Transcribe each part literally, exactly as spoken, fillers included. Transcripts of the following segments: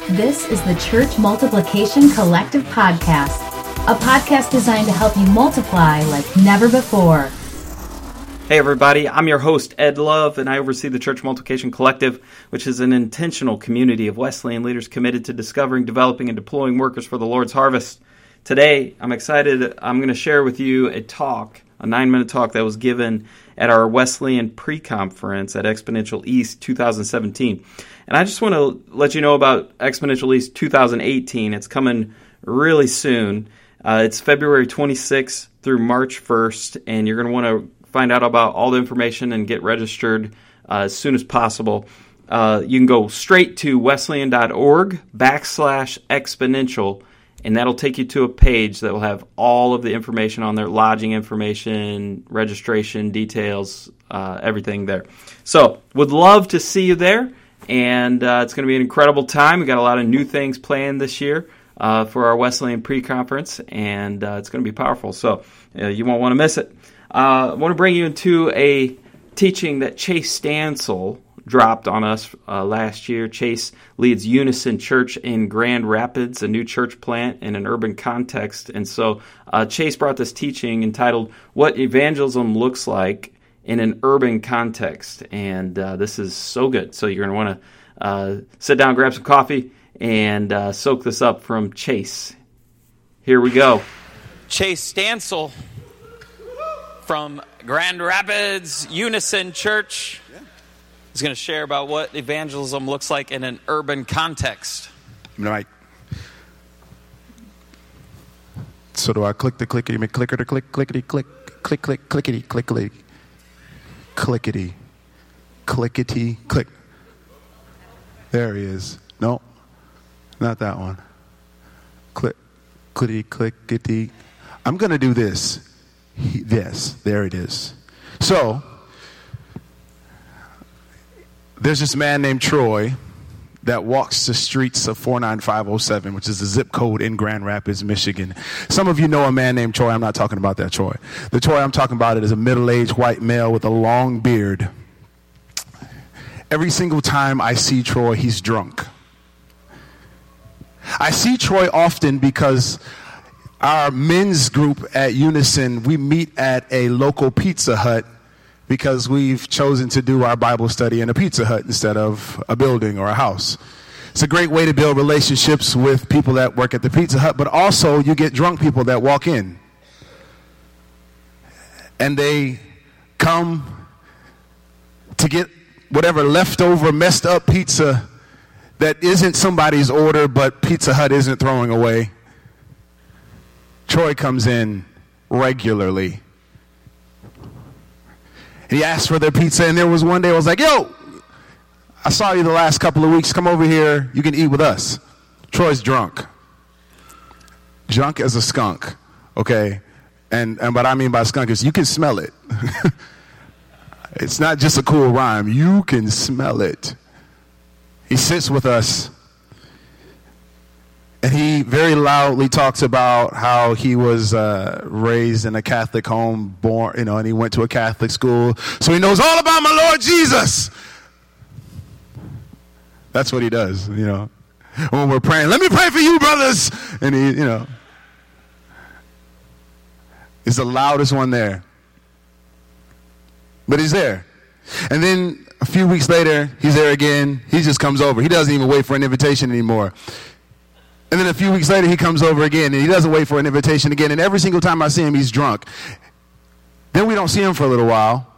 This is the Church Multiplication Collective Podcast, a podcast designed to help you multiply like never before. Hey everybody, I'm your host Ed Love, and I oversee the Church Multiplication Collective, which is an intentional community of Wesleyan leaders committed to discovering, developing, and deploying workers for the Lord's harvest. Today, I'm excited. I'm going to share with you a talk, a nine-minute talk that was given at our Wesleyan pre-conference at Exponential East twenty seventeen. And I just want to let you know about Exponential East twenty eighteen. It's coming really soon. Uh, it's February twenty-sixth through March first, and you're going to want to find out about all the information and get registered uh, as soon as possible. Uh, you can go straight to wesleyan.org backslash exponential, and that'll take you to a page that will have all of the information on there, lodging information, registration details, uh, everything there. So, would love to see you there, and uh, it's going to be an incredible time. We got a lot of new things planned this year uh, for our Wesleyan pre-conference, and uh, it's going to be powerful, so uh, you won't want to miss it. Uh, I want to bring you into a teaching that Chase Stansel dropped on us uh, last year. Chase leads Unison Church in Grand Rapids, a new church plant in an urban context. And so uh, Chase brought this teaching entitled, What Evangelism Looks Like in an Urban Context. And uh, this is so good. So you're going to want to uh, sit down, grab some coffee, and uh, soak this up from Chase. Here we go. Chase Stansel from Grand Rapids Unison Church is going to share about what evangelism looks like in an urban context. Right. So do I click the clickety clicker to click clickety click click click clickety clickety clickety clickety click. There he is. No, not that one. Click clickety clickety. I'm going to do this. He, this. There it is. So there's this man named Troy that walks the streets of four nine five oh seven, which is the zip code in Grand Rapids, Michigan. Some of you know a man named Troy. I'm not talking about that Troy. The Troy I'm talking about is a middle-aged white male with a long beard. Every single time I see Troy, he's drunk. I see Troy often because our men's group at Unison, we meet at a local Pizza Hut because we've chosen to do our Bible study in a Pizza Hut instead of a building or a house. It's a great way to build relationships with people that work at the Pizza Hut, but also you get drunk people that walk in. And they come to get whatever leftover messed up pizza that isn't somebody's order, but Pizza Hut isn't throwing away. Troy comes in regularly. He asked for their pizza, and there was one day I was like, yo, I saw you the last couple of weeks. Come over here. You can eat with us. Troy's drunk. Drunk as a skunk, okay? And, and what I mean by skunk is you can smell it. It's not just a cool rhyme. You can smell it. He sits with us. And he very loudly talks about how he was uh, raised in a Catholic home, born, you know, and he went to a Catholic school. So he knows all about my Lord Jesus. That's what he does, you know. When we're praying, let me pray for you, brothers. And he, you know, is the loudest one there. But he's there. And then a few weeks later, he's there again. He just comes over. He doesn't even wait for an invitation anymore. And then a few weeks later, he comes over again, and he doesn't wait for an invitation again. And every single time I see him, he's drunk. Then we don't see him for a little while.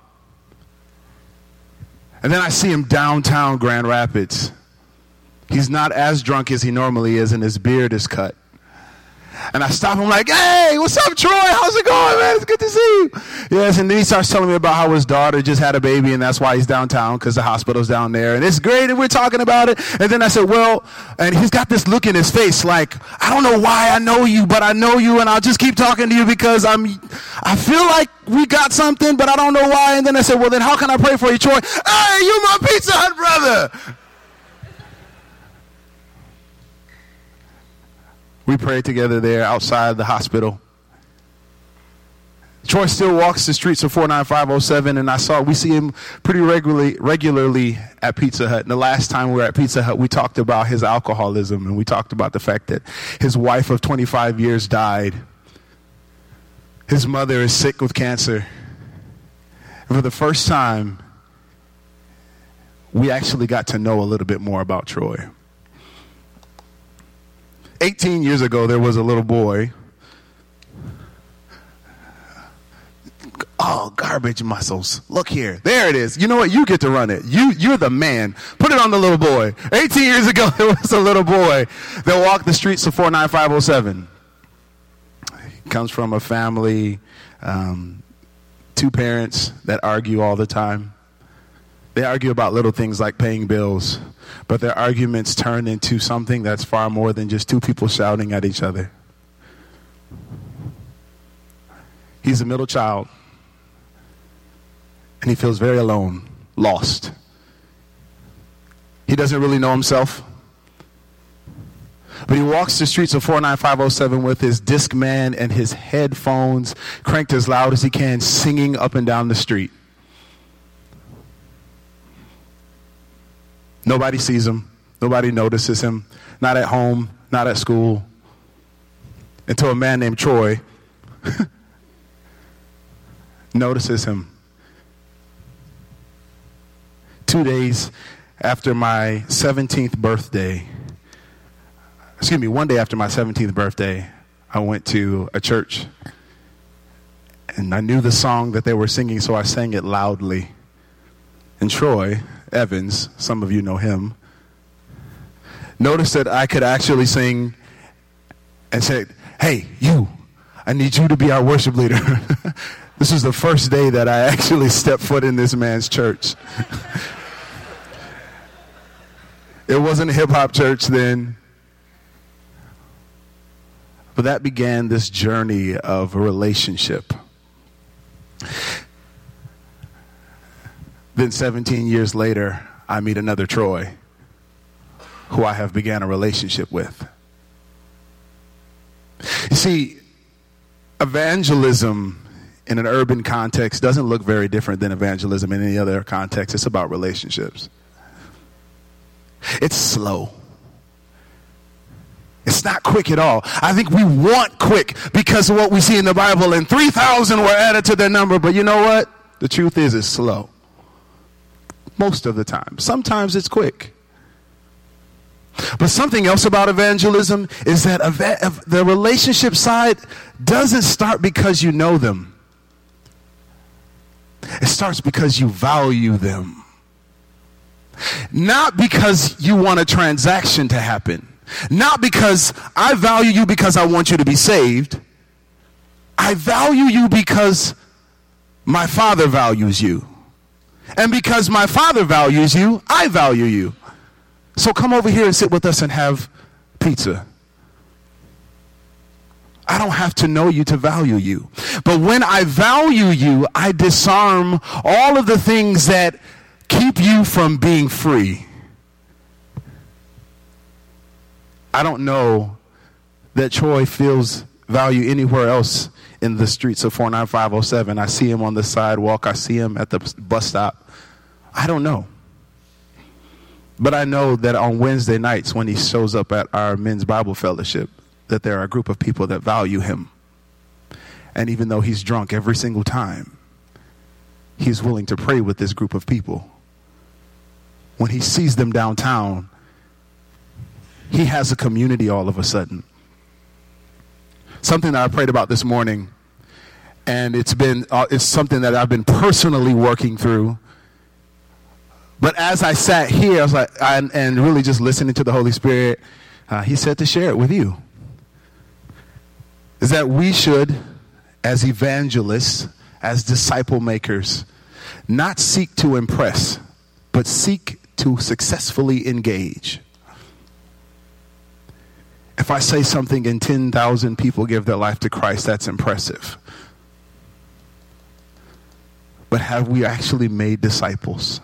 And then I see him downtown Grand Rapids. He's not as drunk as he normally is, and his beard is cut. And I stop him like, hey, what's up, Troy? How's it going, man? It's good to see you. Yes, and then he starts telling me about how his daughter just had a baby, and that's why he's downtown, because the hospital's down there. And it's great, and we're talking about it. And then I said, well, and he's got this look in his face like, I don't know why I know you, but I know you, and I'll just keep talking to you because I'm, I feel like we got something, but I don't know why. And then I said, well, then how can I pray for you, Troy? Hey, you my Pizza Hut brother. We prayed together there outside the hospital. Troy still walks the streets of four nine five oh seven, and I saw we see him pretty regularly regularly at Pizza Hut. And the last time we were at Pizza Hut, we talked about his alcoholism, and we talked about the fact that his wife of twenty-five years died. His mother is sick with cancer. And for the first time, we actually got to know a little bit more about Troy. eighteen years ago, there was a little boy. Oh, garbage muscles. Look here. There it is. You know what? You get to run it. You, you're the man. Put it on the little boy. eighteen years ago, there was a little boy that walked the streets of four nine five oh seven. He comes from a family, um, two parents that argue all the time. They argue about little things like paying bills, but their arguments turn into something that's far more than just two people shouting at each other. He's a middle child. And he feels very alone, lost. He doesn't really know himself. But he walks the streets of four nine five oh seven with his Discman and his headphones cranked as loud as he can, singing up and down the street. Nobody sees him. Nobody notices him. Not at home, not at school. Until a man named Troy notices him. Two days after my seventeenth birthday, excuse me, one day after my seventeenth birthday, I went to a church. And I knew the song that they were singing, so I sang it loudly. And Troy Evans, some of you know him, noticed that I could actually sing and said, "Hey, you, I need you to be our worship leader." This was the first day that I actually stepped foot in this man's church. It wasn't a hip-hop church then. But that began this journey of a relationship. Then seventeen years later, I meet another Troy who I have began a relationship with. You see, evangelism in an urban context doesn't look very different than evangelism in any other context. It's about relationships. It's slow. It's not quick at all. I think we want quick because of what we see in the Bible, and three thousand were added to their number. But you know what? The truth is, it's slow. Most of the time. Sometimes it's quick. But something else about evangelism is that eva- the relationship side doesn't start because you know them. It starts because you value them. Not because you want a transaction to happen. Not because I value you because I want you to be saved. I value you because my Father values you. And because my Father values you, I value you. So come over here and sit with us and have pizza. I don't have to know you to value you. But when I value you, I disarm all of the things that keep you from being free. I don't know that Troy feels value anywhere else in the streets of four nine five oh seven. I see him on the sidewalk. I see him at the bus stop. I don't know. But I know that on Wednesday nights when he shows up at our men's Bible fellowship, that there are a group of people that value him. And even though he's drunk every single time, he's willing to pray with this group of people. When he sees them downtown, he has a community all of a sudden. Something that I prayed about this morning, and it's been uh, it's something that I've been personally working through. But as I sat here, I was like, I, and really just listening to the Holy Spirit, uh, he said to share it with you. Is that we should, as evangelists, as disciple makers, not seek to impress, but seek to successfully engage. If I say something and ten thousand people give their life to Christ, that's impressive. But have we actually made disciples?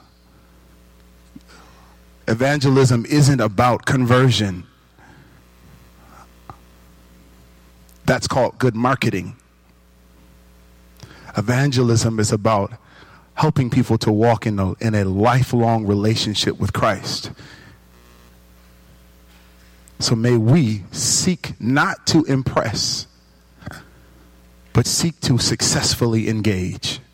Evangelism isn't about conversion. That's called good marketing. Evangelism is about helping people to walk in a, in a lifelong relationship with Christ. So may we seek not to impress, but seek to successfully engage.